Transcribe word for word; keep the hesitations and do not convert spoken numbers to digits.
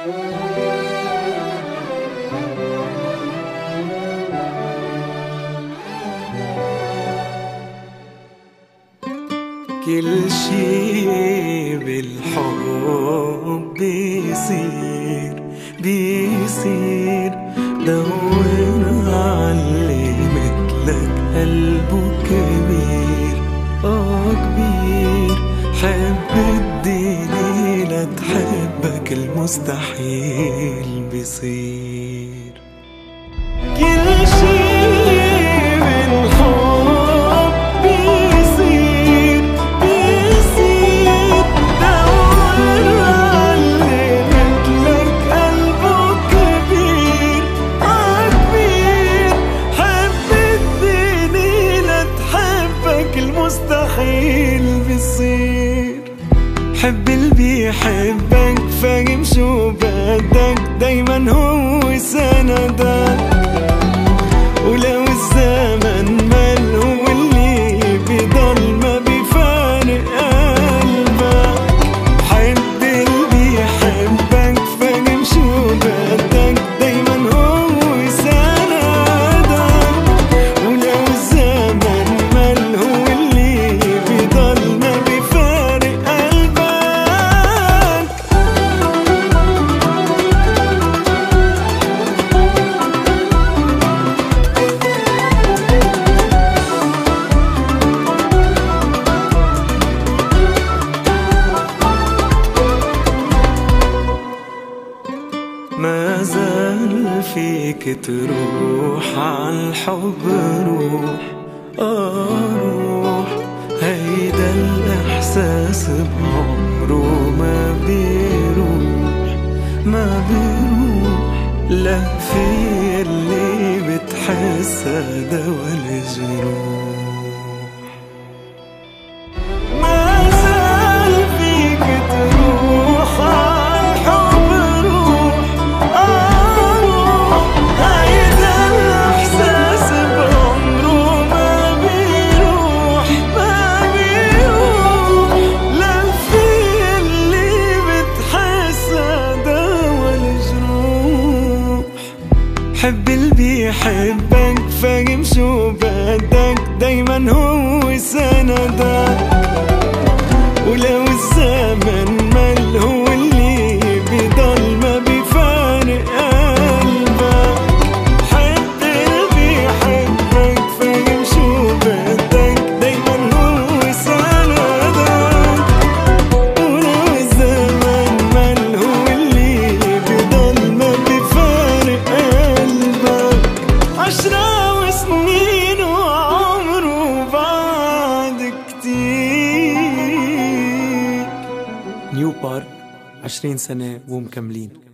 كل شي بالحب بيصير بيصير دور عاللي مثلك قلبه كبير اه كبير. حب الدنيا لتحبك المستحيل بيصير. كل شي مستحيل بيصير. حب اللي بيحبك فاهم شو بدك دايما هو سندك، ولو الزمن مل هو اللي بيضل ما بيفارق قلبك. حب اللي بيحبك فاهم شو بدك دايما هو سندك، ولو الزمن مل هو ما زال فيك تروح عالحب روح آه روح. هيدا الإحساس بعمره ما بيروح ما بيروح. لا في اللي بتحس دوا الجروح. ما زال فيك تروح حب اللي بيحبك فاهم شو بدك دايما هو سندك، ولو الزمن مل هو اللي بيضل ما بيفارق قلبك. حب اللي بيحبك فاهم شو بدك دايما هو سندك، ولو الزمن مل هو اللي بيضل ما بيفارق قلبك. عشرة وسنين وعمره بعد كتير. نيو بارك عشرين سنة ومكملين.